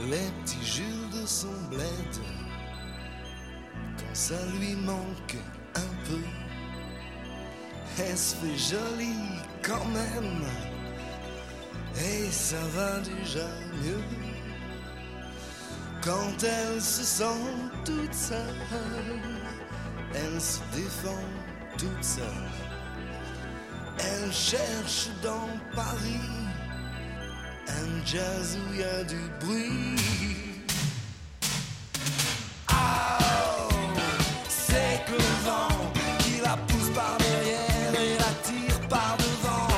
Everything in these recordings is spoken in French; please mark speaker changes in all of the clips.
Speaker 1: les petits Jules de son bled, quand ça lui manque un peu, elle se fait jolie quand même, et ça va déjà mieux. Quand elle se sent toute seule, elle se défend toute seule. Elle cherche dans Paris un jazz où y a du bruit. Oh, c'est que le vent qui la pousse par derrière et la tire par devant.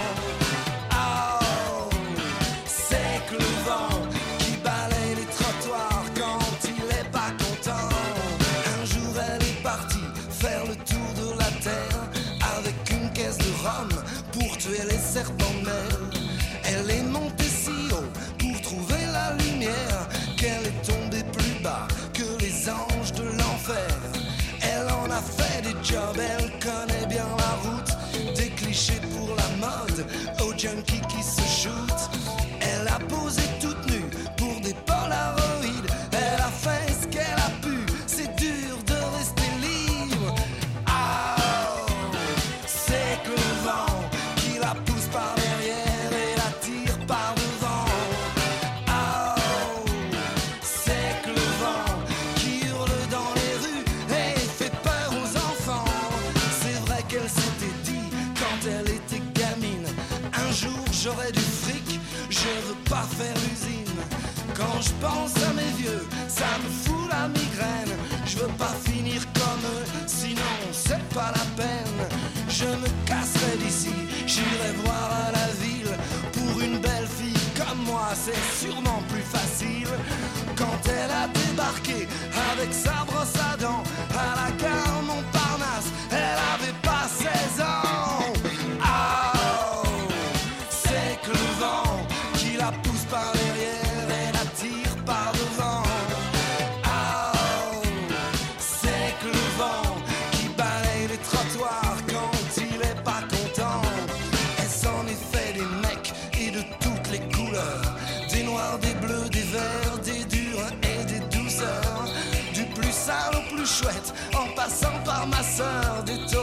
Speaker 1: Oh, c'est que le vent qui balaye les trottoirs quand il est pas content. Un jour elle est partie faire le tour de la terre avec une caisse de rhum pour tuer les serpents de mer. Elle est montée si haut pour trouver la lumière qu'elle est tombée plus bas que les anges de l'enfer. Elle en a fait des jobs, elle connaît bien la route, des clichés pour la mode, aux junkies qui se shootent. Elle a posé toute nue pour des polaroïdes, elle a fait ce qu'elle a pu, c'est dur de rester libre. Oh, c'est que le vent qui la pousse par derrière et la tire par devant. Oh, c'est que le vent qui hurle dans les rues et fait peur aux enfants. C'est vrai qu'elle s'était dit quand elle était gamine, un jour j'aurai du fric, je veux pas faire l'usine. Quand je pense à mes vieux, ça me fout la migraine. Je veux pas finir comme eux, sinon c'est pas la peine. Je me casserai d'ici, j'irai voir à la ville. Pour une belle fille comme moi, c'est sûrement plus facile. Quand elle a débarqué avec sa brosse à dents à la gare Montparnasse, elle avait pas 16 ans. Oh, c'est que le vent qui la pousse par derrière et la tire par devant. Oh, c'est que le vent qui balaye les trottoirs quand il est pas content. Elle s'en est fait des mecs et de toutes les couleurs, des noirs, des bleus, des verts, des durs et des douceurs, du plus sale au plus chouette en passant par ma sœur, des taureaux